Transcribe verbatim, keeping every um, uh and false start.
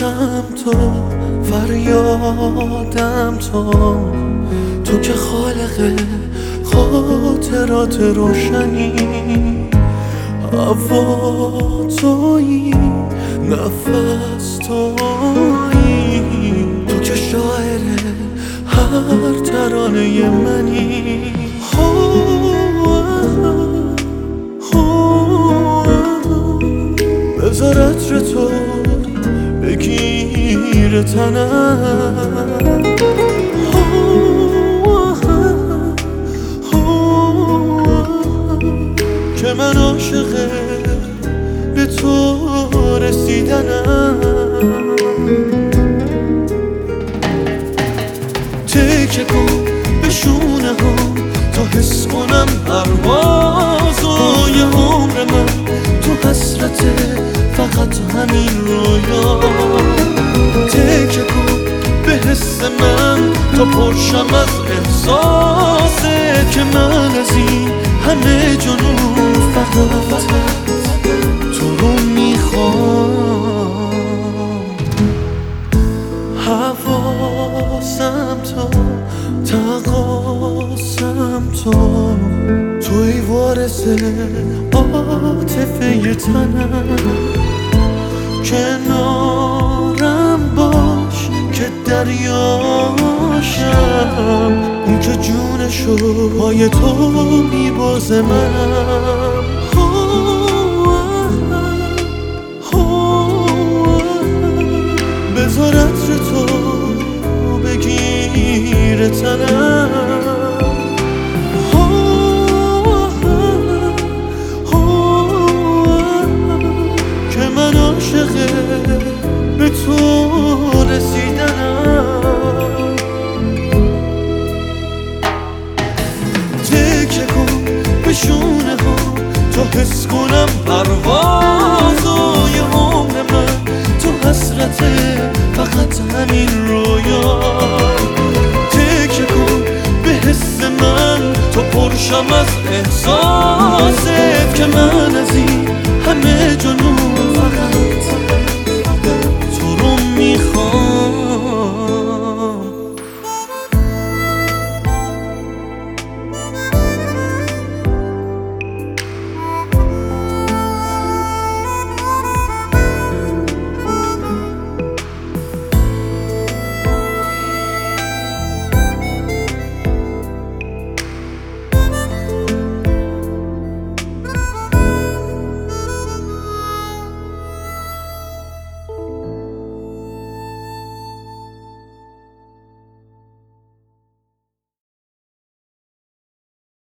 عشقم تو، فریادم تو، تو که خالق خاطرات روشنی، هوا تویی، نفس تویی، تو که شاعر هر ترانه منی. بذار عطر تو بگیر تنم، که من عاشق به تو رسیدنم. تکه کن به شونه ها تا حس کنم پروازای عمر من، تو حسرت فقط همین رویا. تکه کن به حس من تا پرشم از احساسه، که من از این همه جنون فقط تو رو میخوام. حواسم تو، تقاسم تو، توی وارث عاطفه تنم. کنارم باش که دریاشم، اون که جونشو پای تو میبازه منم. بذار عطر تو بگیر تنم، که من عاشق به تو رسیدنم. تکه کن به شونه ها تا حس کنم پروازای عمر من، تو حسرت فقط همین رویا. تکه کن به حس من تا پرشم از